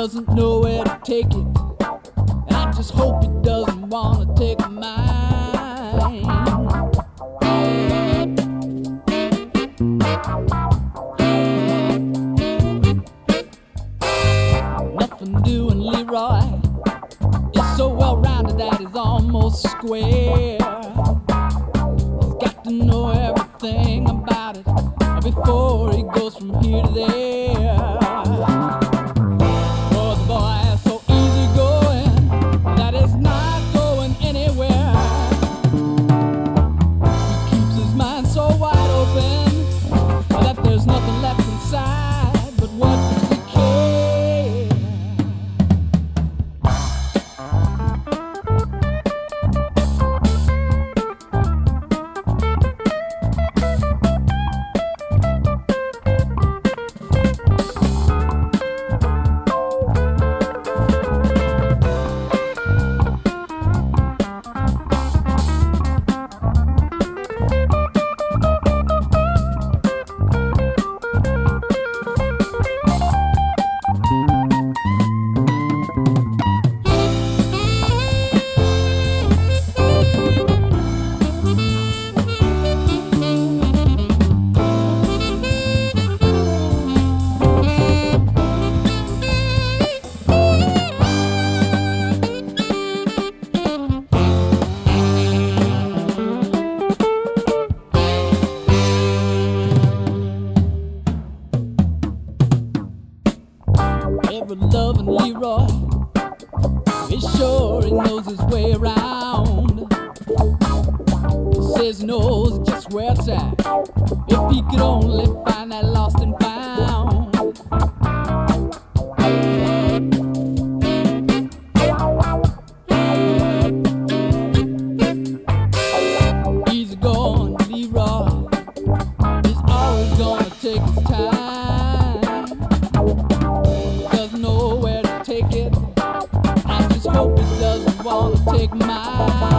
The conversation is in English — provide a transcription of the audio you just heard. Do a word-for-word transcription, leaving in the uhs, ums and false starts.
doesn't know where to take it. I just hope it doesn't wanna take mine. Nothing doing Leroy. It's so well rounded that it's almost square. He's got to know everything about it before he goes from here to there. Oh, the boy is so easy going that he's not going anywhere. He keeps his mind so wide open that there's nothing left inside but what he cares. Every loving Leroy, he sure he knows his way around. He says he knows just where it's at, if he could only find that lost and found. Easy going Leroy, he's always gonna take his time. Take it. I just hope it doesn't want to take mine.